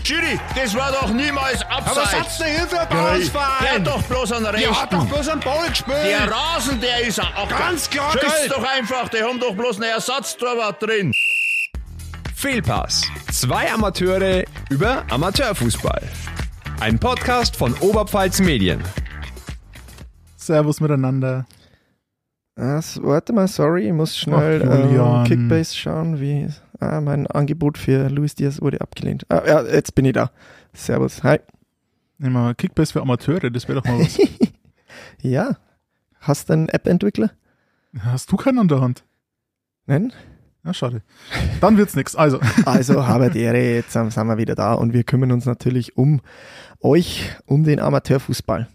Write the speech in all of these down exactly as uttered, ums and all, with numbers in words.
Schiri, das war doch niemals Abseits. Aber was hat's denn hier für ein Bauernsverein? Der hat doch bloß einen Rechten. Der hat doch bloß einen Ball gespielt. Der Rasen, der ist ein Acker. Ganz klar, Schieß geil. doch einfach, die haben doch bloß einen Ersatztorwart drin. Fehlpass. Zwei Amateure über Amateurfußball. Ein Podcast von Oberpfalz Medien. Servus miteinander. Das, warte mal, sorry, ich muss schnell Ach, äh, Kickbase schauen, wie ah, mein Angebot für Luis Diaz wurde abgelehnt. Ah, ja, jetzt bin ich da. Servus, hi. Nehmen wir mal Kickbase für Amateure, das wäre doch mal was. Ja, hast du einen App-Entwickler? Hast du keinen an der Hand? Nein? Ja, schade. Dann wird's nix. Also. Also, Habert Ehre, jetzt sind wir wieder da und wir kümmern uns natürlich um euch, um den Amateurfußball.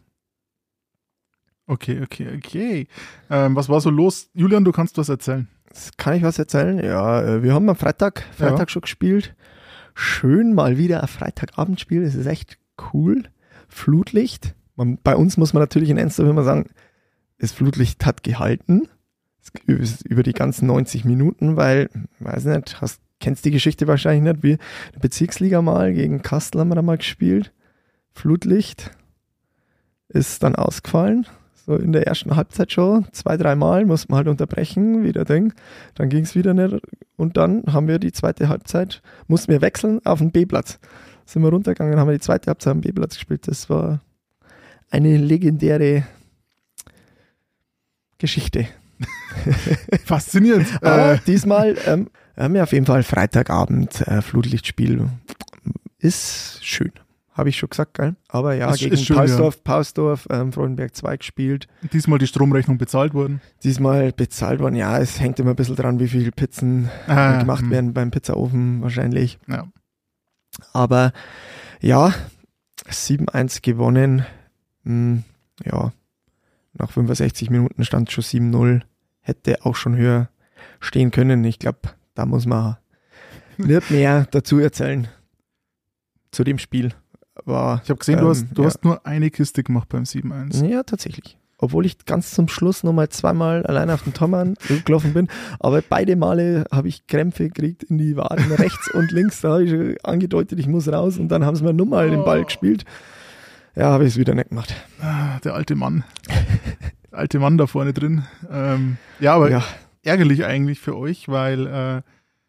Okay, okay, okay. Ähm, was war so los? Julian, du kannst was erzählen. Kann ich was erzählen? Ja, wir haben am Freitag, Freitag ja. schon gespielt. Schön mal wieder ein Freitagabendspiel. Das ist echt cool. Flutlicht. Man, bei uns muss man natürlich in Enster immer sagen, das Flutlicht hat gehalten. Über die ganzen neunzig Minuten, weil, weiß nicht, hast, kennst die Geschichte wahrscheinlich nicht, wie die Bezirksliga mal gegen Kastel haben wir da mal gespielt. Flutlicht ist dann ausgefallen. So in der ersten Halbzeit schon, zwei, dreimal mussten wir halt unterbrechen, wieder Ding. Dann ging es wieder nicht. Und dann haben wir die zweite Halbzeit, mussten wir wechseln auf den B-Platz. Sind wir runtergegangen, haben wir die zweite Halbzeit am B-Platz gespielt. Das war eine legendäre Geschichte. Faszinierend. Aber äh. diesmal ähm, haben wir auf jeden Fall Freitagabend äh, Flutlichtspiel. Ist schön. Habe ich schon gesagt, gell? Aber ja, ist, gegen ist schön, Pausdorf, ja. Pausdorf, ähm, Freudenberg zwei gespielt. Diesmal die Stromrechnung bezahlt worden? Diesmal bezahlt worden, ja, es hängt immer ein bisschen dran, wie viele Pizzen ah, äh, gemacht mh. werden beim Pizzaofen wahrscheinlich. Ja. Aber ja, sieben eins gewonnen. Hm, ja, nach fünfundsechzig Minuten stand schon sieben null. Hätte auch schon höher stehen können. Ich glaube, da muss man nicht mehr dazu erzählen. Zu dem Spiel. War, ich habe gesehen, ähm, du, hast, du ja. hast nur eine Kiste gemacht beim sieben eins. Ja, tatsächlich. Obwohl ich ganz zum Schluss nochmal zweimal allein auf den Tormann gelaufen bin. Aber beide Male habe ich Krämpfe gekriegt in die Waden rechts und links. Da habe ich schon angedeutet, ich muss raus. Und dann haben sie mir nochmal oh. den Ball gespielt. Ja, habe ich es wieder nicht gemacht. Ah, der alte Mann. Der alte Mann da vorne drin. Ähm, ja, aber ja. ärgerlich eigentlich für euch, weil äh,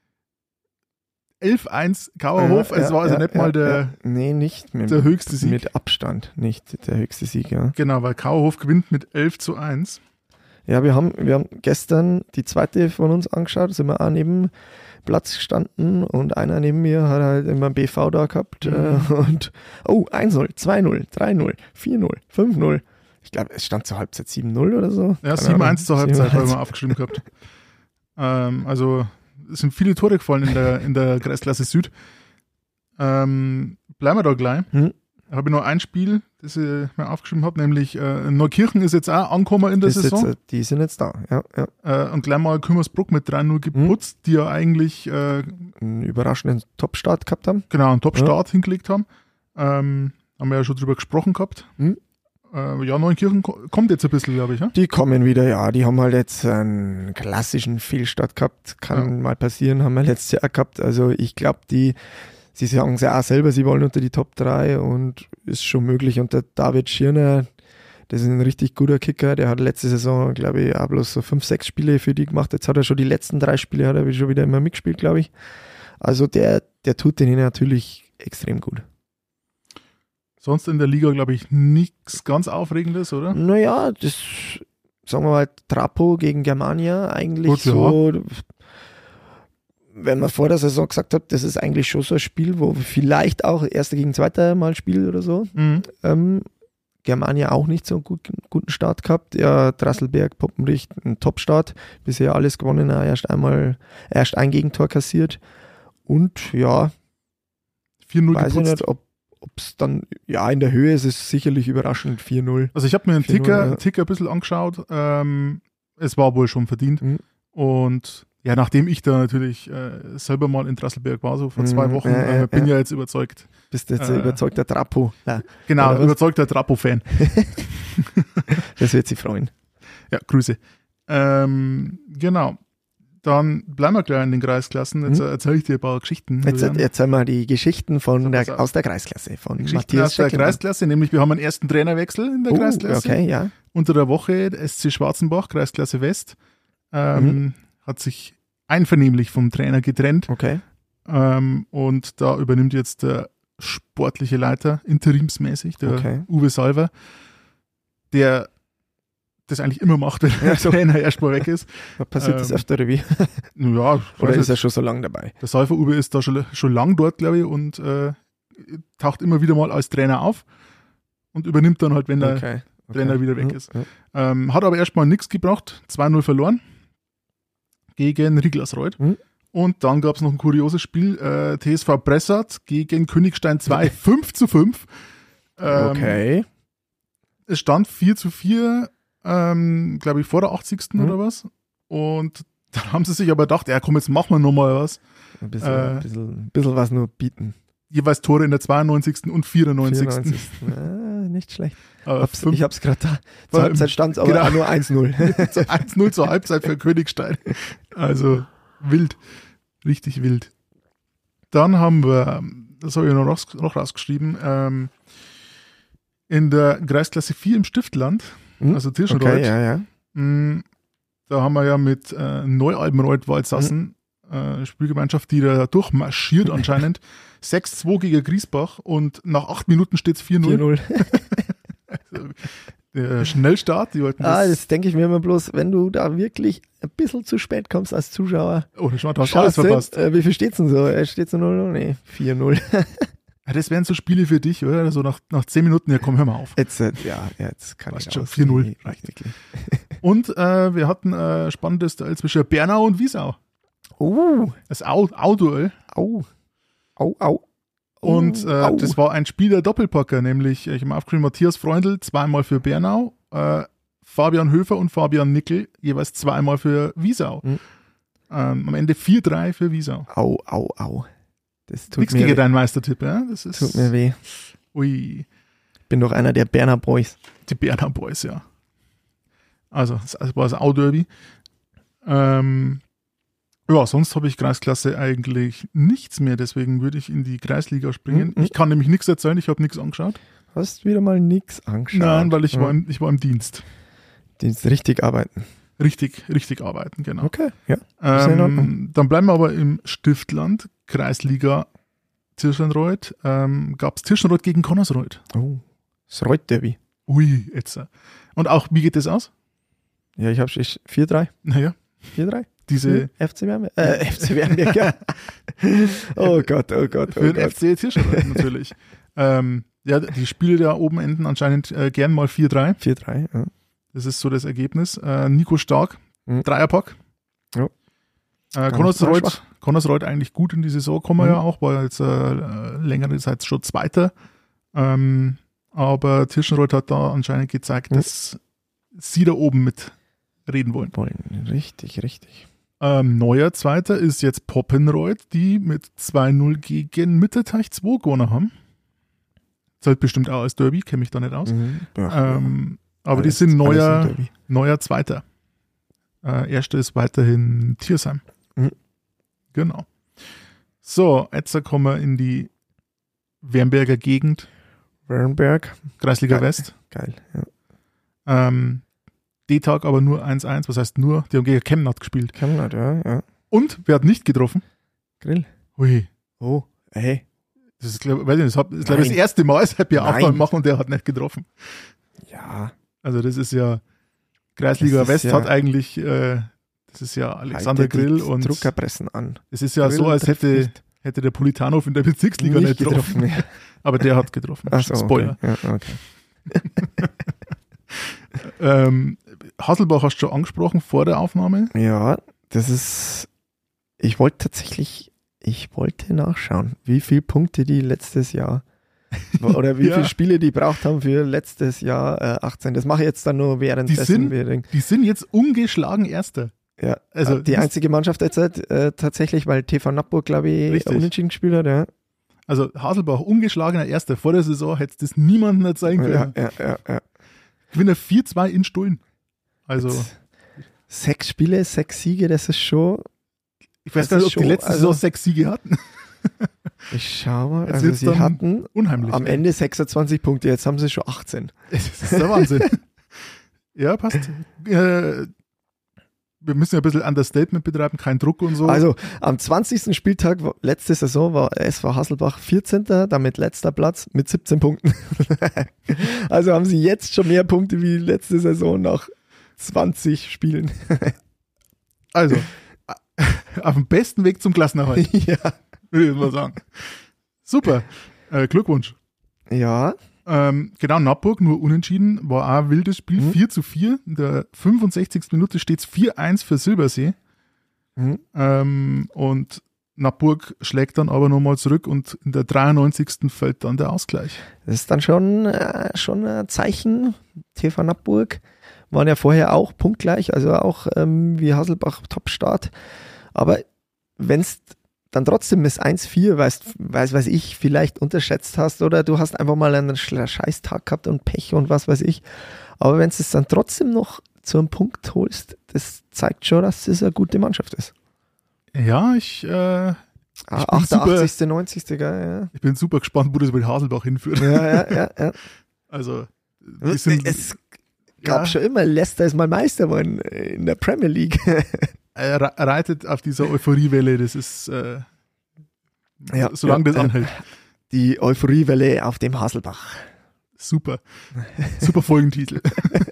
elf eins Kauerhof, ja, es war also ja, nicht ja, mal der, ja. Nee, nicht mit, der höchste Sieg. Mit Abstand, nicht der höchste Sieg, ja. Genau, weil Kauerhof gewinnt mit elf zu eins. Ja, wir haben, wir haben gestern die zweite von uns angeschaut, sind wir auch neben Platz gestanden und einer neben mir hat halt immer B V da gehabt mhm. äh, und oh, eins null, zwei null, drei null, vier null, fünf null. Ich glaube, es stand zur Halbzeit sieben null oder so. Ja, sieben eins zur Halbzeit haben wir aufgeschrieben gehabt. ähm, also es sind viele Tore gefallen in der, in der Kreisklasse Süd. Ähm, bleiben wir da gleich. Hm. Da habe ich noch ein Spiel, das ich mir aufgeschrieben habe, nämlich äh, Neukirchen ist jetzt auch angekommen in der ist Saison. Jetzt, die sind jetzt da, ja. ja. Äh, und gleich mal Kümmersbruck mit drei null geputzt, hm. die ja eigentlich äh, einen überraschenden Top-Start gehabt haben. Genau, einen Top-Start ja. hingelegt haben. Ähm, haben wir ja schon drüber gesprochen gehabt. Hm. Äh, ja, Neunkirchen kommt jetzt ein bisschen, glaube ich. Ja? Die kommen wieder, ja. Die haben halt jetzt einen klassischen Fehlstart gehabt. Kann ja. mal passieren, haben wir letztes Jahr gehabt. Also ich glaube, die, sie sagen es ja auch selber, sie wollen unter die Top drei und ist schon möglich. Und der David Schirner, das ist ein richtig guter Kicker. Der hat letzte Saison, glaube ich, auch bloß so fünf, sechs Spiele für die gemacht. Jetzt hat er schon die letzten drei Spiele, hat er schon wieder immer mitgespielt, glaube ich. Also der, der tut denen natürlich extrem gut. Sonst in der Liga, glaube ich, nichts ganz Aufregendes, oder? Naja, das, sagen wir mal, Trapo gegen Germania eigentlich Gut, so, ja. wenn man vor der Saison gesagt hat, das ist eigentlich schon so ein Spiel, wo vielleicht auch Erster gegen Zweiter mal spielt oder so. Mhm. Ähm, Germania auch nicht so einen gut, guten Start gehabt. Ja, Drasselberg, Poppenricht, ein Top-Start. Bisher alles gewonnen, erst einmal, erst ein Gegentor kassiert. Und ja, vier null weiß geputzt. ich nicht, ob Ob es dann, ja, in der Höhe ist es sicherlich überraschend, vier null. Also ich habe mir einen Ticker, ja. Ticker ein bisschen angeschaut. Ähm, es war wohl schon verdient. Mhm. Und ja, nachdem ich da natürlich äh, selber mal in Drasselberg war, so vor zwei mhm, Wochen, äh, äh, bin ja jetzt überzeugt. Bist du jetzt äh, überzeugter Trapo? Ja. Genau, überzeugter Trapo-Fan. Das wird sie freuen. Ja, Grüße. Ähm, genau. Dann bleiben wir gleich in den Kreisklassen. Jetzt Mhm. erzähle ich dir ein paar Geschichten. Jetzt Julian. erzähl mal die Geschichten von So, pass der, auf. aus der Kreisklasse, von Geschichten Matthias aus der Scheckelmann. Kreisklasse, nämlich wir haben einen ersten Trainerwechsel in der Oh, Kreisklasse. okay, ja. Unter der Woche der S C Schwarzenbach, Kreisklasse West, ähm, Mhm. hat sich einvernehmlich vom Trainer getrennt. Okay. Ähm, und da übernimmt jetzt der sportliche Leiter interimsmäßig, der Okay. Uwe Salver, der das eigentlich immer macht, wenn der so. Trainer erstmal weg ist. Passiert das Ähm, öfter oder wie? Ja, ich Oder weiß ist er nicht. schon so lange dabei? Der Salver Uwe ist da schon, schon lang dort, glaube ich, und äh, taucht immer wieder mal als Trainer auf und übernimmt dann halt, wenn der Okay. okay. Trainer wieder weg Mhm. ist. Ja. Ähm, hat aber erstmal nichts gebracht. zwei null verloren gegen Riglersreuth. Mhm. Und dann gab es noch ein kurioses Spiel. Äh, T S V Bressart gegen Königstein zwei. fünf zu fünf. Ähm, Okay. Es stand vier zu vier, ähm, glaube ich, vor der achtzigsten Mhm. oder was. Und dann haben sie sich aber gedacht, ja komm, jetzt machen wir nochmal was. Ein bisschen, Äh, ein bisschen, ein bisschen was nur bieten. Jeweils Tore in der zweiundneunzigsten und vierundneunzigsten vierundneunzigsten Ah, nicht schlecht. Äh, Hab's, fünf- ich hab's gerade da. Zur War im- Halbzeit stand es aber genau. auch nur eins null. eins null zur Halbzeit für Königstein. Also wild. Richtig wild. Dann haben wir, das habe ich noch, raus, noch rausgeschrieben, ähm, in der Kreisklasse vier im Stiftland, Hm? also Tirschenreuth, Okay, ja, ja. mh, da haben wir ja mit äh, Neualbenreuth Waldsassen äh, Spielgemeinschaft, die da durchmarschiert anscheinend. sechs zwei gegen Griesbach und nach acht Minuten steht es vier vier null. null. Der Schnellstart, die wollten Ah, das. das denke ich mir immer bloß, wenn du da wirklich ein bisschen zu spät kommst als Zuschauer. Oh, schau, du hast Schaust alles hin, verpasst. Äh, wie viel steht's denn so? Äh, Steht's so null null? Nee, vier null. Ja, das wären so Spiele für dich, oder? So nach, nach zehn Minuten, ja komm, hör mal auf. Jetzt, äh, ja, jetzt kann Passt ich schon, aus. vier null Nee, reicht. wirklich. Und äh, wir hatten äh, spannendes Duell zwischen Bernau und Wiesau. Oh, Das Au- Au-Duell. au, au, au. Und äh, au. das war ein Spiel der Doppelpacker, nämlich, ich habe mal aufgeschrieben, Matthias Freundl zweimal für Bernau, äh, Fabian Höfer und Fabian Nickel jeweils zweimal für Wiesau. Mhm. Ähm, am Ende vier drei für Wiesau. Au, au, au. Das tut Nichts mir, gegen weh. deinen Meistertipp, ja? Das ist, tut mir weh. ui, Bin doch einer der Berner Boys. die Bernau Boys, ja. Also, das war das Au-Derby. Ähm, ja, sonst habe ich Kreisklasse eigentlich nichts mehr, deswegen würde ich in die Kreisliga springen. Mhm. Ich kann nämlich nichts erzählen, ich habe nichts angeschaut. Hast wieder mal nix angeschaut. Nein, weil ich, Ja. war im, ich war im Dienst. Dienst richtig arbeiten. Richtig, richtig arbeiten, genau. Okay, ja. ist ja in Ordnung. Ähm, dann bleiben wir aber im Stiftland, Kreisliga Tirschenreuth. Ähm, Gab es Tirschenreuth gegen Connersreuth. Oh, das Reuth-Derby. Ui, jetzt. äh. Und auch, wie geht das aus? Ja, ich habe vier drei. Naja, vier drei? diese F C Wernberg. Äh, F C Wernberg, ja. Oh Gott, oh Gott, für oh den Gott. F C Tirschenreuth natürlich. ähm, ja, die Spiele da oben enden anscheinend äh, gern mal vier drei. vier drei, ja. Das ist so das Ergebnis. Äh, Nico Stark, Mhm. Dreierpack. Ja. Äh, nicht mal Connersreuth, schwach. Connersreuth eigentlich gut in die Saison kommen Mhm. ja auch, war jetzt äh, längere Zeit schon Zweiter. Ähm, aber Tirschenreuth hat da anscheinend gezeigt, Mhm. dass sie da oben mit reden wollen. Wollen. Richtig, richtig. Ähm, neuer Zweiter ist jetzt Poppenreuth, die mit zwei null gegen Mitterteich zwei gewonnen haben. Zählt bestimmt auch als Derby, kenne mich da nicht aus. Mhm. Ja, Ähm, aber alles- die sind alles neuer, ein Derby. neuer Zweiter. Äh, erster ist weiterhin Thiersheim. Mhm. Genau. So, jetzt kommen wir in die Wernberger Gegend, Wernberg. Kreisliga Geil. West. Geil, ja. Ähm, D-Tag aber nur eins eins, was heißt nur? Die haben gegen Chemnat gespielt. Chemnat, ja, ja. Und wer hat nicht getroffen? Grill. Hui. Oh, ey. Das ist, glaube ich, das, hab- das, ist, glaub ich, das Nein. erste Mal, seit wir Nein. Aufwand machen und der hat nicht getroffen. Ja. Also das ist ja, Kreisliga Das ist West ja- hat eigentlich, äh, das ist ja Alexander Halte Grill die und Druckerpressen an. es ist ja Grill so, als trifft hätte, nicht. hätte der Politanov in der Bezirksliga nicht, getroffen. ja. Aber der hat getroffen. Ach so, Spoiler. Okay. Ja, okay. Ähm, Hasselbach hast du schon angesprochen vor der Aufnahme. Ja, das ist. Ich wollte tatsächlich, ich wollte nachschauen, wie viele Punkte die letztes Jahr oder wie Ja. viele Spiele die braucht haben für letztes Jahr äh, achtzehn. Das mache ich jetzt dann nur währenddessen. sind- wir den- Die sind jetzt ungeschlagen Erster. ja, also also die das- einzige Mannschaft derzeit äh, tatsächlich, weil T V Nappburg, glaube ich, Richtig. unentschieden gespielt hat. Ja, Also Hasselbach, ungeschlagener Erster. Vor der Saison hätte es das niemandem erzeigen können. ja, ja, ja, ja. Gewinner vier zwei in Stullen. Also Jetzt Sechs Spiele, sechs Siege, das ist schon. Ich weiß Das gar nicht, ist ob schon- die letzte also- Saison sechs Siege hatten. Ich schau mal, Jetzt also wird's sie dann hatten Unheimlich. am Ende sechsundzwanzig Punkte, jetzt haben sie schon achtzehn. Das ist der Wahnsinn. Ja, passt. Äh, wir müssen ja ein bisschen Understatement betreiben, kein Druck und so. Also am zwanzigsten Spieltag war- letzte Saison war S V Hasselbach vierzehnter, damit letzter Platz mit siebzehn Punkten. Also haben sie jetzt schon mehr Punkte wie letzte Saison nach zwanzig Spielen. Also, auf dem besten Weg zum Klassenerhalt, Ja. würde ich jetzt mal sagen. Super. Äh, Glückwunsch. Ja, Ähm, genau, Nappburg, nur unentschieden, war auch ein wildes Spiel, Mhm. vier zu vier. In der fünfundsechzigsten Minute steht es vier eins für Silbersee. Mhm. Ähm, und Nappburg schlägt dann aber nochmal zurück und in der dreiundneunzigsten fällt dann der Ausgleich. das ist dann schon, äh, schon ein Zeichen. T V Nappburg waren ja vorher auch punktgleich, also auch ähm, wie Hasselbach Topstart. Aber wenn es dann trotzdem das eins vier, weißt, weiß, weiß ich, vielleicht unterschätzt hast oder du hast einfach mal einen Sch- Scheißtag gehabt und Pech und was weiß ich. Aber wenn du es dann trotzdem noch zu einem Punkt holst, das zeigt schon, dass das eine gute Mannschaft ist. Ja, ich, äh, Ah, bin super- achtundachtzigsten neunzigsten Gell, ich bin super gespannt, wo das mit Haselbach hinführt. ja. Ja, ja, ja, ja. Also, die sind, Es gab ja, schon immer, Leicester ist mal Meister geworden in der Premier League. er re- reitet auf dieser Euphoriewelle, das ist, äh, Ja, solange ja, das ja. anhält. Die Euphoriewelle auf dem Haselbach. Super. Super Folgentitel.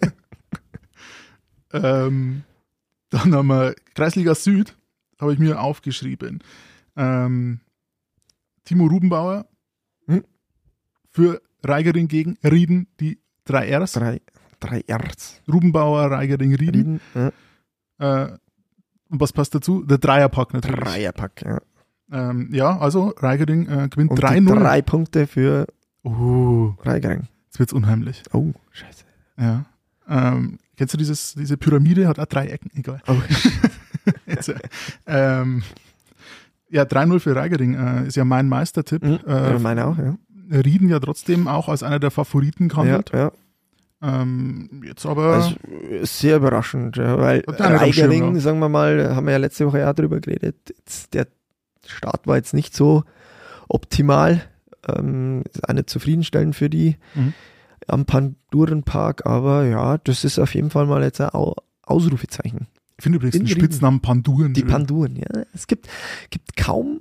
ähm, dann haben wir Kreisliga Süd, habe ich mir aufgeschrieben. Ähm, Timo Rubenbauer Hm? für Reigering gegen Rieden, die drei Rs. Drei, drei R's. Rubenbauer, Reigering, Rieden. Rieden, ja. Äh, und was passt dazu? Der Dreierpack natürlich. Dreierpack, ja. Ähm, ja, also Reigering äh, gewinnt Und drei die null. drei Punkte für Oh, Reigering. jetzt wird's unheimlich. Oh, scheiße. Ja. Ähm, kennst du dieses, diese Pyramide? Hat auch drei Ecken, egal. Oh. Jetzt, äh, ähm, ja, drei null für Reigering äh, ist ja mein Meistertipp. Mhm. Äh, ja, meine auch, ja. Rieden ja trotzdem auch als einer der Favoriten Ja, gehandelt. ja. Ähm, jetzt aber, Also, ist sehr überraschend, ja, weil Hat der nicht am Schirm, Reigering, ja. sagen wir mal, haben wir ja letzte Woche auch drüber geredet, jetzt, der Start war jetzt nicht so optimal, ähm, ist auch nicht zufriedenstellend für die Mhm. am Pandurenpark, aber ja, das ist auf jeden Fall mal jetzt ein Au- Ausrufezeichen. ich finde übrigens in den Rieden. Spitznamen Panduren. Die schön. Panduren, ja. Es gibt, gibt kaum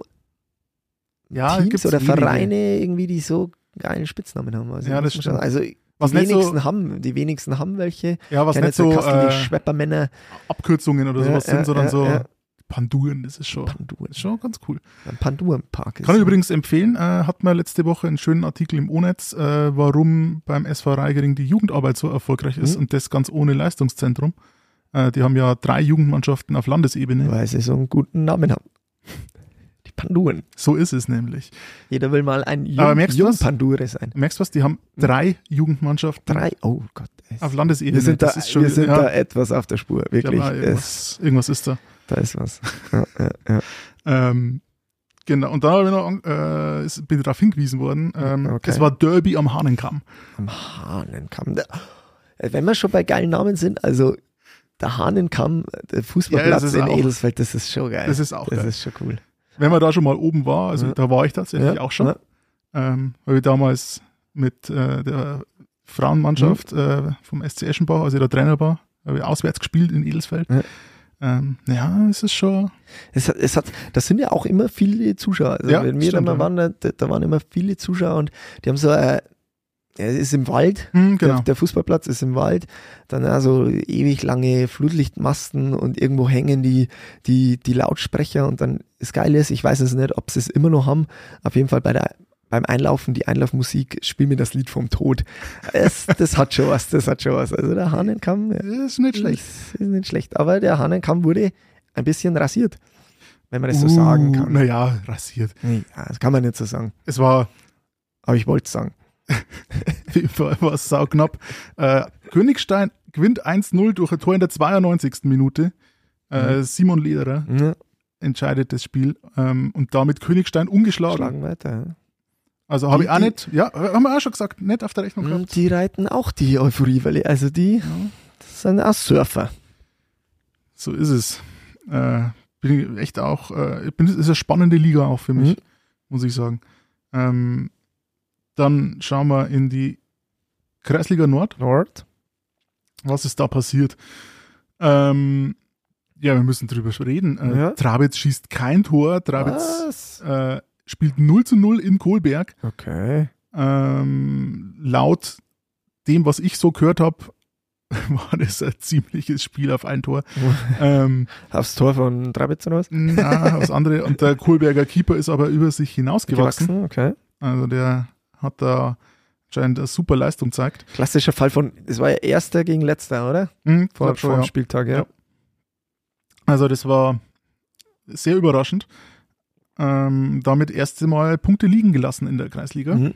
ja, Teams gibt's oder wenige. Vereine irgendwie, die so geilen Spitznamen haben. Also, Ja, das muss man stimmt. schon- Also Was die nicht so- wenigsten haben, die wenigsten haben welche. Ja, was Keine nicht so Kastel, die äh, Schweppermänner. Abkürzungen oder Ja, sowas ja, sind, sondern ja, so ja. Panduren, das ist schon, Panduren. ist schon ganz cool. Ein Pandurenpark. Kann ich übrigens empfehlen, äh, hat man letzte Woche einen schönen Artikel im O-Netz, äh, warum beim S V Reigering die Jugendarbeit so erfolgreich ist Mhm. und das ganz ohne Leistungszentrum. Äh, die haben ja drei Jugendmannschaften auf Landesebene. Weil sie so einen guten Namen haben. Die Panduren. So ist es nämlich. Jeder will mal ein Aber Jung, merkst du was? Jungpandure sein. Merkst du was? Die haben drei Jugendmannschaften Drei, oh Gott. Es, auf Landesebene. wir sind, da, das ist schon, wir sind ja, da etwas auf der Spur, ich wirklich. glaub, Es, irgendwas, irgendwas ist da. da ist was. Ja, ja, ja. Ähm, genau. Und dann habe ich noch, an- äh, ist, bin ich darauf hingewiesen worden. Ähm, Okay. Es war Derby am Hahnenkamm. Am Hahnenkamm. Da- Wenn wir schon bei geilen Namen sind, also der Hahnenkamm, der Ja, Fußballplatz das ist in auch- Edelsfeld, das ist schon geil. Das ist auch das geil. ist schon cool. Wenn man da schon mal oben war, also Ja. da war ich tatsächlich Ja, auch schon. ja. Ähm, weil ich damals mit äh, der Frauenmannschaft Mhm. äh, vom S C Eschenbach, als ich da Trainer war, habe ich auswärts gespielt in Edelsfeld. Ja. Ähm, ja, es ist schon. Es hat, es hat, das sind ja auch immer viele Zuschauer. Also Ja, wenn wir stimmt, da ja. mal waren, da, da waren immer viele Zuschauer und die haben so, äh, ja, es ist im Wald, Hm, genau. der, der Fußballplatz ist im Wald, dann also ewig lange Flutlichtmasten und irgendwo hängen die, die, die Lautsprecher und dann das Geile ist, ich weiß es nicht, ob sie es immer noch haben, auf jeden Fall bei der beim Einlaufen, die Einlaufmusik, spiel mir das Lied vom Tod. Es, das hat schon was, das hat schon was. Also der Hahnenkamm, ja, Das ist nicht schlecht. ist, ist nicht schlecht, aber der Hahnenkamm wurde ein bisschen rasiert, wenn man das so Uh, sagen kann. Naja, rasiert. Nee, ja, das kann man nicht so sagen. Es war, Aber ich wollte es sagen. war, war sauknapp. Äh, Königstein gewinnt eins null durch ein Tor in der zweiundneunzigsten Minute. Äh, Mhm. Simon Lederer Ja, entscheidet das Spiel ähm, und damit Königstein ungeschlagen. schlagen weiter. Also habe Die- ich auch die- nicht, ja, haben wir auch schon gesagt, nicht auf der Rechnung Ja. gehabt. Und die reiten auch die Euphoriewelle. Also die sind auch Surfer. So ist es. Äh, bin ich echt auch, äh, bin, ist eine spannende Liga auch für mich, Mhm. muss ich sagen. Ähm, dann schauen wir in die Kreisliga Nord. Nord. Was ist da passiert? Ähm, ja, wir müssen drüber reden. Äh, Ja. Trabitz schießt kein Tor. Trabitz Was? äh, spielt null zu null in Kohlberg. Okay. Ähm, laut dem, was ich so gehört habe, war das ein ziemliches Spiel auf ein Tor. ähm, Aufs Tor von Trabitz oder was? na, aufs andere. Und der Kohlberger Keeper ist aber über sich hinausgewachsen. Gewachsen, okay. Also der hat da anscheinend eine super Leistung gezeigt. Klassischer Fall von, es war ja Erster gegen Letzter, oder? Mhm, Vor, glaub schon, vor dem ja. Spieltag, ja. Ja. Also das war sehr überraschend. Ähm, damit erste Mal Punkte liegen gelassen in der Kreisliga. Mhm.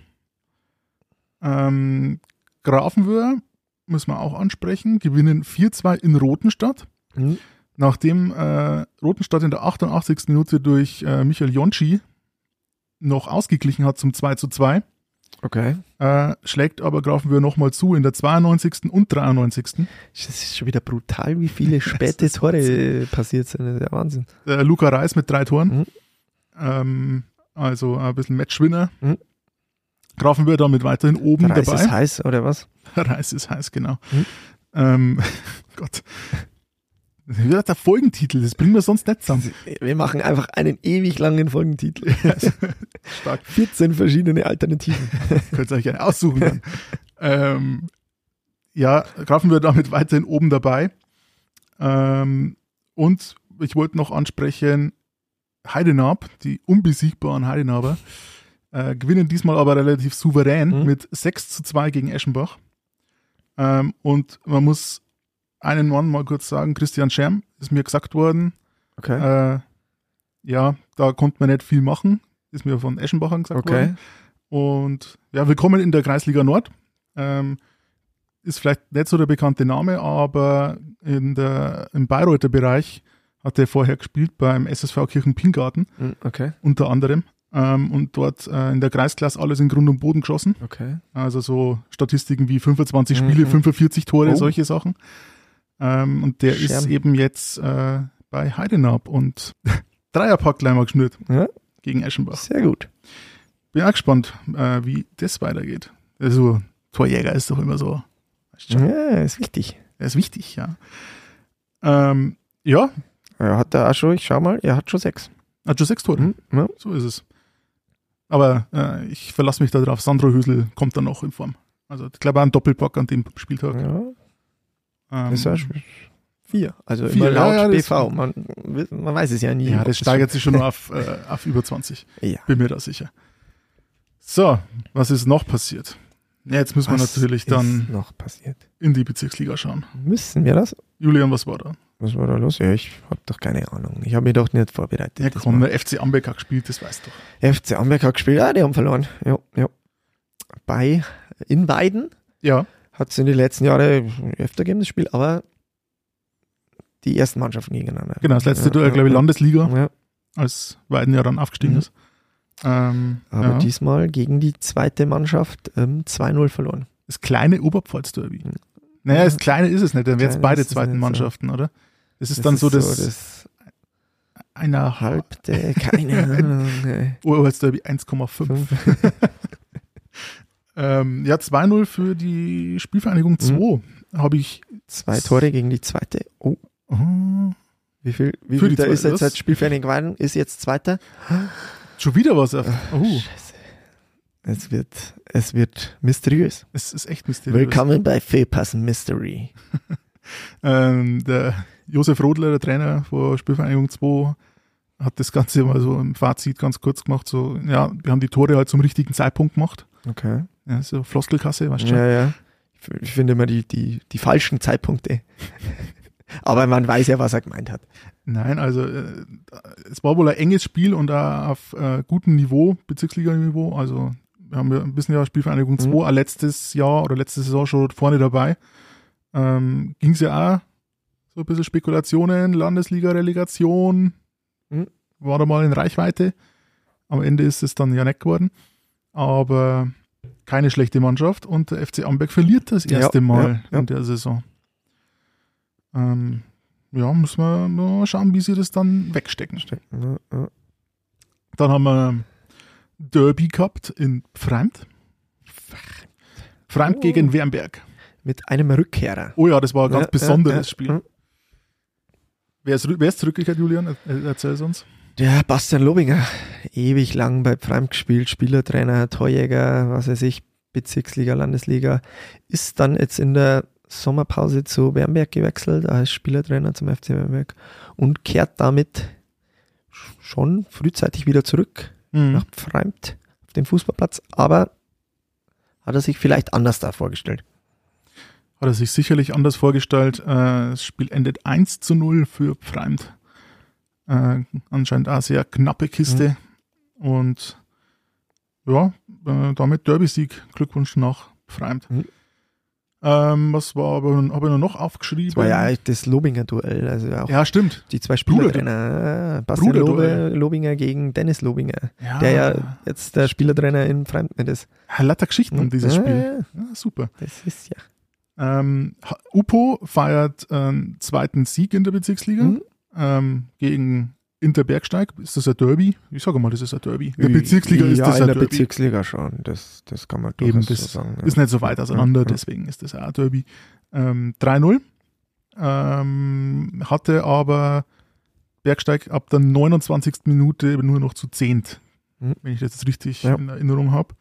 Ähm, Grafenwöhr, müssen wir auch ansprechen, gewinnen vier zwei in Rothenstadt. Mhm. Nachdem äh, Rothenstadt in der achtundachtzigsten Minute durch äh, Michael Jonci noch ausgeglichen hat zum zwei zu zwei, Okay. äh, schlägt aber Grafenwöhr nochmal zu in der zweiundneunzigsten und dreiundneunzigsten Das ist schon wieder brutal, wie viele späte Tore passiert sind. Das ist der Wahnsinn. Äh, Luca Reis mit drei Toren. Mhm. Ähm, also ein bisschen Matchwinner. Mhm. Grafenwöhr damit weiterhin oben Der Reis dabei. ist heiß, oder was? Reis ist heiß, genau. Mhm. Ähm, Gott. Das wird der Folgentitel, das bringen wir sonst nicht zusammen. Wir machen einfach einen ewig langen Folgentitel. Stark. vierzehn verschiedene Alternativen. Könnt ihr euch gerne aussuchen. Dann. ähm, ja, Grafenwöhr damit weiterhin oben dabei. Ähm, und ich wollte noch ansprechen, Heidenab, die unbesiegbaren Heidenaber, äh, gewinnen diesmal aber relativ souverän Mhm. mit sechs zu zwei gegen Eschenbach. Ähm, und man muss einen Mann mal kurz sagen, Christian Scherm, ist mir gesagt worden, Okay. äh, ja, da konnte man nicht viel machen, ist mir von Eschenbachern gesagt Okay. worden. Und ja, willkommen in der Kreisliga Nord. Ähm, ist vielleicht nicht so der bekannte Name, aber in der, im Bayreuther Bereich hat er vorher gespielt beim S S V Kirchen-Pingarten Mhm, Okay. unter anderem. Ähm, und dort äh, in der Kreisklasse alles in Grund und Boden geschossen. Okay. Also so Statistiken wie fünfundzwanzig Mhm. Spiele, fünfundvierzig Tore, Oh. solche Sachen. Ähm, und der ist Scherm. eben jetzt äh, bei Heidenab und Dreierpack gleich mal geschnürt Ja, gegen Eschenbach. sehr gut. Bin auch gespannt, äh, wie das weitergeht. Also Torjäger ist doch immer so. Weißt schon, Ja, ist wichtig. der ist wichtig, ja. Ähm, ja, Er hat da auch schon, ich schau mal, er hat schon sechs. hat schon sechs Tore. Mhm. Ja. So ist es. Aber äh, ich verlasse mich darauf, Sandro Hösel kommt dann noch in Form. Also ich glaube auch ein Doppelpack an dem Spieltag. Ja, Ähm, das ist ja vier. Also Vier, immer laut ja, ja, das- B V. Man, man weiß es ja nie. ja, ob das steigert sich schon noch auf, äh, auf über zwanzig. Ja. Bin mir da sicher. So, was ist noch passiert? Ja, jetzt müssen wir Was natürlich dann ist noch passiert? in die Bezirksliga schauen. Müssen wir das? Julian, was war da? Was war da los? Ja, ich habe doch keine Ahnung. Ich habe mich doch nicht vorbereitet. Ja, das komm, Mal. der F C Ambeck hat gespielt, das weißt du. F C Amberg hat gespielt. Ah, die haben verloren. Ja, ja. Bei in Weiden Ja, hat es in den letzten Jahren öfter gegeben, das Spiel, aber die ersten Mannschaften gegeneinander. genau, das letzte ja, Duell, ja, glaube ich, ja. Landesliga, Ja, als Weiden ja dann aufgestiegen Mhm. ist. Ähm, aber ja. diesmal gegen die zweite Mannschaft ähm, zwei null verloren. Das kleine Oberpfalz-Derby. Mhm. Naja, das kleine ist es nicht, dann wären es Klein beide ist es zweiten nicht, so. Mannschaften, oder? Das ist dann so das, das einer halbte, keine Ahnung. ey. Oberpfalz-Derby eins Komma fünf. Fünf. Ähm, ja, zwei null für die Spielvereinigung zwei. Habe ich. Zwei Tore gegen die zweite. Oh, Oh, wie viel, wie Für viel die da zweite, ist jetzt das- als Spielvereinigung geworden? Ist jetzt Zweiter? schon wieder was. Auf, oh, Scheiße. Es wird, es wird mysteriös. es ist echt mysteriös. Willkommen bei Fehlpass Mystery. Ähm, der Josef Rodler, der Trainer von Spielvereinigung zwei, hat das Ganze mal so im Fazit ganz kurz gemacht. So, ja, wir haben die Tore halt zum richtigen Zeitpunkt gemacht. Okay. Ja, so Floskelkasse, weißt du schon. Ja, ja. Ich, f- ich finde immer die, die, die falschen Zeitpunkte. Aber man weiß ja, was er gemeint hat. Nein, also äh, es war wohl ein enges Spiel und auch auf äh, gutem Niveau, Bezirksliga-Niveau. Also wir haben ja ein bisschen ja Spielvereinigung zwei, Mhm. auch letztes Jahr oder letzte Saison schon vorne dabei. Ähm, Ging es ja auch so ein bisschen Spekulationen, Landesliga-Relegation, Mhm. war da mal in Reichweite. Am Ende ist es dann ja nicht geworden. Aber keine schlechte Mannschaft und der F C Amberg verliert das Ja, erste Mal ja, ja. in der Saison. Ähm, ja, müssen wir mal schauen, wie sie das dann wegstecken. Ja, ja. Dann haben wir Derby gehabt in Pfreimd. Pfreimd Oh. gegen Wernberg. Mit einem Rückkehrer. Oh ja, das war ein ganz Ja, besonderes ja, ja. Spiel. Wer ist, wer ist zurückgekehrt, Julian? Er- Erzähl es uns. Der Bastian Lobinger, ewig lang bei Pfreimd gespielt, Spielertrainer, Torjäger, was weiß ich, Bezirksliga, Landesliga, ist dann jetzt in der Sommerpause zu Wernberg gewechselt, als Spielertrainer zum F C Wernberg und kehrt damit schon frühzeitig wieder zurück Mhm. nach Pfreimd auf den Fußballplatz, aber hat er sich vielleicht anders da vorgestellt. Hat er sich sicherlich anders vorgestellt. Äh, Das Spiel endet eins zu null für Pfreimd. Äh, anscheinend auch sehr knappe Kiste. Und ja, äh, damit Derby-Sieg. Glückwunsch nach Pfreimd. Mhm. Ähm, was war aber, habe ich noch aufgeschrieben? Das war ja eigentlich das Lobinger-Duell, also auch Ja, stimmt. die zwei Spielertrainer, äh, Bastian Lobe, Bruderduell. Lobinger gegen Dennis Lobinger, Ja, der ja jetzt der Spielertrainer in Pfreimd mit ist. lauter Geschichten um dieses Ja, Spiel. ja, Ja, super. das ist ja. Ähm, H- Upo feiert einen zweiten Sieg in der Bezirksliga Mhm. ähm, gegen Interbergsteig. Ist das ein Derby? Ich sage mal, das ist ein Derby. In der Bezirksliga ist ja, das in ein der Derby. Bezirksliga schon, das, das kann man Eben, durchaus das so sagen. Ja. ist nicht so weit auseinander, Ja, ja. deswegen ist das auch ein Derby. Ähm, drei null. Ähm, hatte aber Bergsteig ab der neunundzwanzigsten Minute nur noch zu zehnt, Mhm. wenn ich das jetzt richtig Ja. in Erinnerung habe.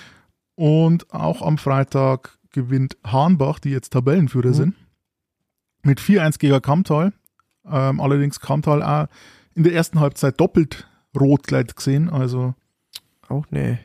Und auch am Freitag gewinnt Hahnbach, die jetzt Tabellenführer Mhm. sind, mit vier eins gegen Kammtal. Ähm, allerdings Kammtal auch in der ersten Halbzeit doppelt rot gleich gesehen, also Auch eine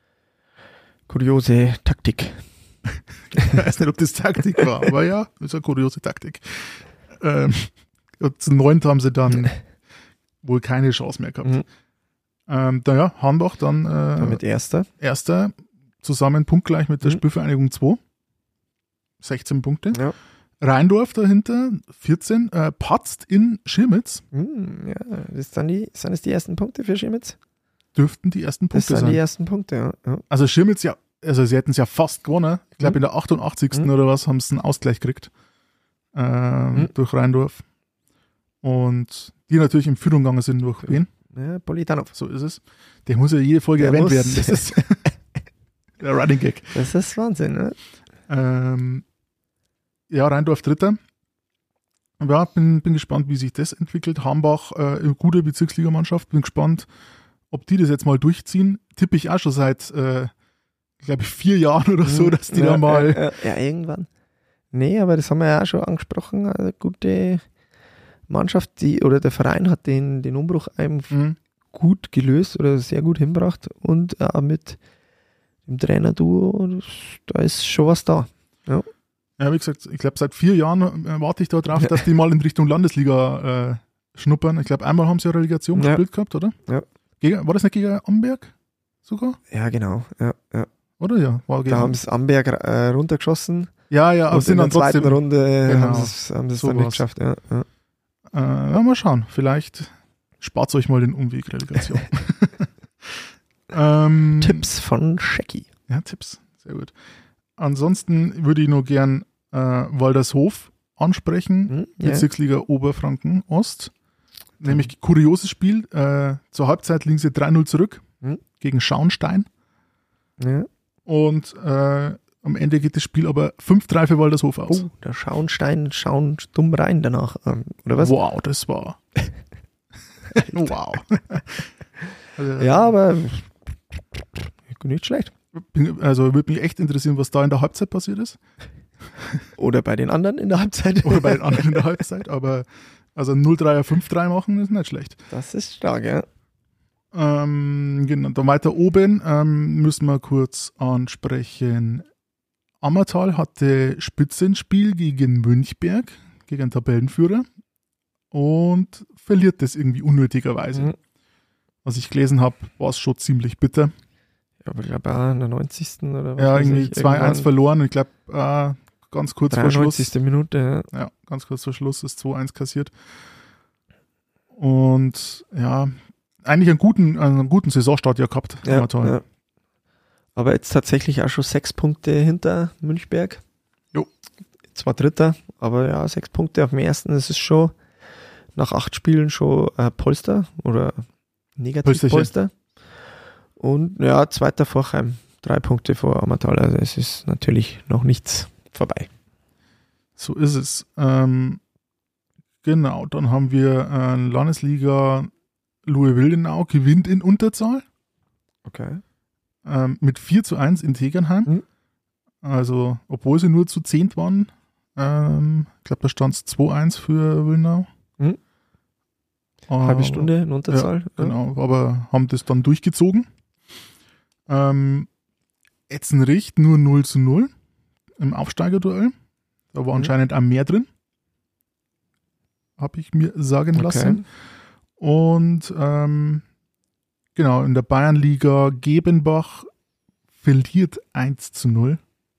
kuriose Taktik. ich weiß nicht, ob das Taktik war, aber ja, das ist eine kuriose Taktik. Ähm, und zu neunt haben sie dann wohl keine Chance mehr gehabt. Mhm. Ähm, naja, Hahnbach dann äh, Damit Erster. erster, zusammen punktgleich mit der Mhm. Spielvereinigung zwei. sechzehn Punkte. Ja. Rheindorf dahinter, vierzehn, äh, patzt in Schirmitz, Hm, ja, das sind, die, sind das die ersten Punkte für Schirmitz? dürften die ersten Das Punkte sind die sein. ersten Punkte, ja. ja. Also Schirmitz ja, also sie hätten es ja fast gewonnen. Ich glaube Mhm. in der achtundachtzigsten Mhm. oder was haben sie einen Ausgleich gekriegt ähm, Mhm. durch Rheindorf. Und die natürlich in Führung gegangen sind durch wen? ja Politanov. So ist es. Der muss ja jede Folge Der erwähnt muss. werden. Das ist der Running Gag. Das ist Wahnsinn, ne? Ähm, ja, Rheindorf Dritter. Ja, bin, bin gespannt, wie sich das entwickelt. Hambach, äh, eine gute Bezirksligamannschaft. Bin gespannt, ob die das jetzt mal durchziehen. Tippe ich auch schon seit, äh, glaube ich, vier Jahren oder so, dass die ja, da mal. Ja, ja, irgendwann. Nee, aber das haben wir ja auch schon angesprochen. Eine gute Mannschaft, die, oder der Verein hat den, den Umbruch einem Mhm. gut gelöst oder sehr gut hinbracht und auch mit dem Trainerduo, das, da ist schon was da. Ja, wie gesagt, ich glaube, seit vier Jahren äh, warte ich da drauf, dass die mal in Richtung Landesliga äh, schnuppern. Ich glaube, einmal haben sie ja Relegation Ja. gespielt gehabt, oder? Ja. Gegen, war das nicht gegen Amberg sogar? Ja, genau. Ja, ja. Oder ja? War Da haben gegen, sie Amberg äh, runtergeschossen ja, ja, aber und sind in der dann trotzdem. zweiten Runde Genau. haben sie es haben sie es So dann nicht war's. geschafft. Ja, ja. Äh, ja, mal schauen. Vielleicht spart euch mal den Umweg Relegation. ähm, Tipps von Shaggy. Ja, Tipps. Sehr gut. Ansonsten würde ich nur gern äh, Waldershof ansprechen. Hm? Ja. Bezirksliga Oberfranken Ost. Nämlich kurioses Spiel. Äh, zur Halbzeit liegen sie drei null zurück Hm? gegen Schauenstein. Ja. Und äh, am Ende geht das Spiel aber fünf drei für Waldershof aus. Oh, da schauen Stein, schauen dumm rein danach. Ähm, Oder was? Wow, das war. wow. Also, Ja, aber nicht schlecht. bin- Also würde mich echt interessieren, was da in der Halbzeit passiert ist. Oder bei den anderen in der Halbzeit. Oder bei den anderen in der Halbzeit. Aber also null drei fünf drei machen ist nicht schlecht. Das ist stark, ja. Ähm, genau, dann weiter oben ähm, müssen wir kurz ansprechen. Ammertal hatte Spitzenspiel gegen Münchberg, gegen den Tabellenführer und verliert das irgendwie unnötigerweise. Mhm. Was ich gelesen habe, war es schon ziemlich bitter. Ja, aber ich glaube auch in der neunzigsten oder was Ja, weiß irgendwie ich, zwei eins irgendwann verloren. Ich glaube, äh, ganz kurz vor Schluss. dreiundneunzigste Minute, ja. Ja, ganz kurz vor Schluss ist zwei eins kassiert. Und ja, eigentlich einen guten, einen guten Saisonstart ja gehabt. Ja, Ammertal. ja. Aber jetzt tatsächlich auch schon sechs Punkte hinter Münchberg. Jo. Zwar Dritter, aber ja, sechs Punkte auf dem ersten, das ist schon nach acht Spielen schon äh, Polster oder Negativpolster. Und ja, zweiter Vorheim. Drei Punkte vor Ammertal. Also es ist natürlich noch nichts vorbei. So ist es. Ähm, genau, dann haben wir äh, Landesliga Luhe-Wildenau gewinnt in Unterzahl. Okay. Ähm, mit vier zu eins in Tegernheim. Mhm. Also, obwohl sie nur zu zehnt waren. Ähm, ich glaube, da stand es zwei eins für Wildenau. Mhm. Aber, Halbe Stunde in Unterzahl. Ja, genau, aber haben das dann durchgezogen. Ähm, Etzenricht nur null zu null im Aufsteigerduell. Da war Mhm. anscheinend auch mehr drin. Habe ich mir sagen Okay. lassen. Und ähm, genau, in der Bayernliga Gebenbach verliert eins zu null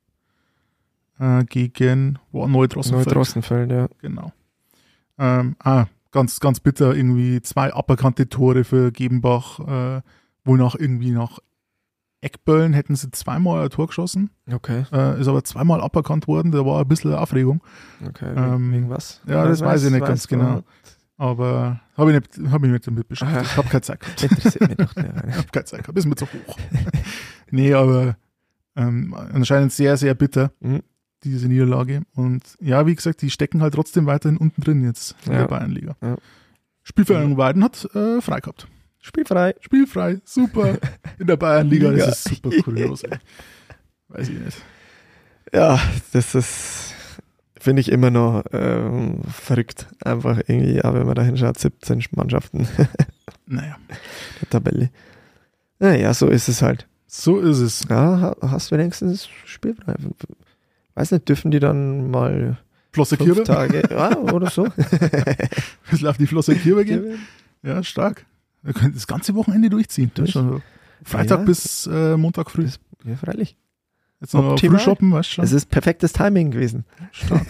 äh, gegen wow, Neudrossenfeld. Neudrossenfeld, ja. Genau. Ähm, ah, ganz, ganz bitter, irgendwie zwei aberkannte Tore für Gebenbach, äh, wohl nach irgendwie nach Eckböllen hätten sie zweimal ein Tor geschossen, Okay, äh, ist aber zweimal aberkannt worden, da war ein bisschen Aufregung. okay. Ähm, Wegen was? ja, das weiß ich nicht ganz genau. man. Aber habe ich, nicht- hab ich mich nicht damit beschäftigt. Ah. Ich habe keine Zeit gehabt. Interessiert mich doch nicht. Ich habe keine Zeit gehabt, ist mir zu hoch. Nee, aber ähm, anscheinend sehr, sehr bitter, Mhm. diese Niederlage. Und ja, wie gesagt, die stecken halt trotzdem weiterhin unten drin jetzt in Ja. der Bayernliga. Ja. Spielvereinigung Weiden hat äh, frei gehabt. Spielfrei. Spielfrei, super. In der Bayernliga, Liga. das ist super kurios. Ey. Weiß ich nicht. Ja, das ist, finde ich immer noch ähm, verrückt. Einfach irgendwie, ja, wenn man da hinschaut, siebzehn Mannschaften Naja, der Tabelle. Naja, so ist es halt. so ist es. Ja, ha- hast du wenigstens spielfrei. Weiß nicht, dürfen die dann mal Flosse fünf Kirbe. Tage ja, oder so? Bisschen auf die Flosse Kirbe gehen. Ja, stark. Wir können das ganze Wochenende durchziehen. Das ist schon so. Freitag Ja. bis äh, Montag früh. Das- Ja, freilich. Jetzt noch optimal. früh shoppen, weißt du schon. Es ist perfektes Timing gewesen. Stark.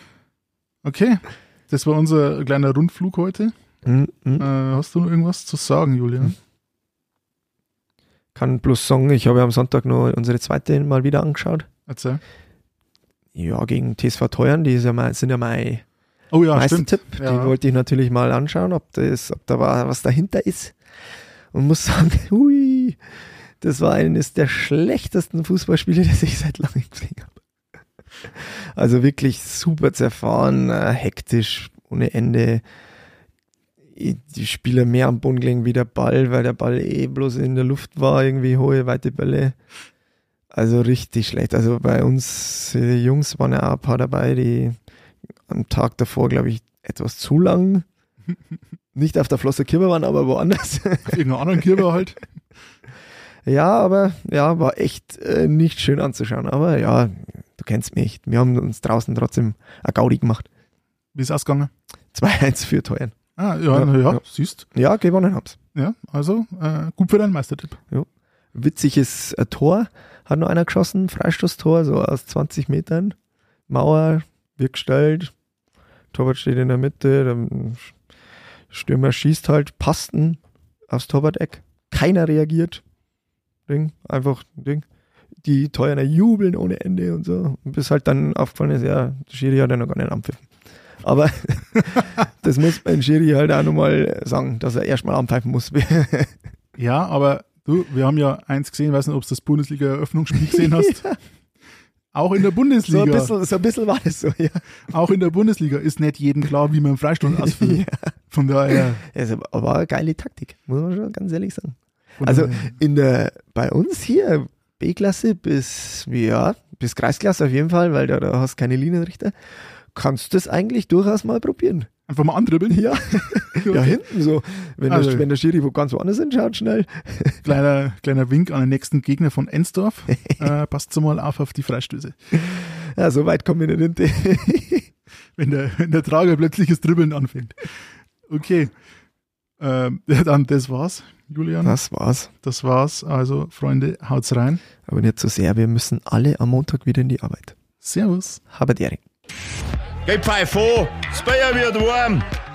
Okay, das war unser kleiner Rundflug heute. Mhm, mhm. Äh, hast du noch irgendwas zu sagen, Julian? Kann bloß sagen, ich habe ja am Sonntag noch unsere zweite mal wieder angeschaut. Erzähl. Ja, gegen T S V Teuern, die ist ja mein, sind ja mein Oh ja, stimmt. Meistertipp. Ja. Die wollte ich natürlich mal anschauen, ob, das, ob da war, was dahinter ist. Und muss sagen, hui, das war eines der schlechtesten Fußballspiele, das ich seit langem gesehen habe. Also wirklich super zerfahren, äh, hektisch, ohne Ende. Die Spieler mehr am Boden gelegen wie der Ball, weil der Ball eh bloß in der Luft war, irgendwie hohe, weite Bälle. Also richtig schlecht. Also bei uns äh, Jungs waren ja auch ein paar dabei, die am Tag davor, glaube ich, etwas zu lang nicht auf der Flosse Kirbe waren, aber woanders. Auf irgendeiner anderen Kirbe halt. Ja, aber ja, war echt äh, nicht schön anzuschauen. Aber ja, du kennst mich. Wir haben uns draußen trotzdem eine Gaudi gemacht. Wie ist ausgegangen? zwei eins für Teuern. Ah, ja, Ja, na ja, ja. siehst. Ja, gewonnen haben's. Ja, also äh, gut für deinen Meistertipp. Witziges äh, Tor hat noch einer geschossen, Freistoßtor, so aus zwanzig Metern. Mauer wird gestellt, Torwart steht in der Mitte, der Stürmer schießt halt, passten aufs Torwart-Eck. Keiner reagiert. Ding, einfach Ding. Die Teuerner jubeln ohne Ende und so. Und bis halt dann aufgefallen ist, ja, der Schiri hat ja noch gar nicht anpfiffen. Aber das muss beim Schiri halt auch nochmal sagen, dass er erstmal anpfeifen muss. Ja, aber du, wir haben ja eins gesehen, weiß nicht, ob du das Bundesliga-Eröffnungsspiel gesehen hast. Ja. Auch in der So Bundesliga. ein bisschen, so ein bisschen war das so, ja. Auch in der Bundesliga ist nicht jedem klar, wie man einen Freistoß ausfüllt. Ja. Von daher. Also, aber eine geile Taktik, muss man schon ganz ehrlich sagen. Von Also daher. in der, bei uns hier, B-Klasse bis, ja, bis Kreisklasse auf jeden Fall, weil da, da hast keine Linienrichter, kannst du das eigentlich durchaus mal probieren. Einfach mal andribbeln. Ja, ja hinten so. Wenn, Also- der, wenn der Schiri wo ganz woanders hinschaut, schnell. Kleiner, kleiner Wink an den nächsten Gegner von Ensdorf. äh, passt so mal auf auf die Freistöße. Ja, so weit kommen wir nicht hinten. Wenn der, wenn der Trager plötzlich das Dribbeln anfängt. Okay. Ähm, ja, dann, das war's, Julian. Das war's. Das war's. Also, Freunde, haut's rein. Aber nicht so sehr, wir müssen alle am Montag wieder in die Arbeit. Servus. Habert Erik. Geh Pfeif vor, das Bier wird warm.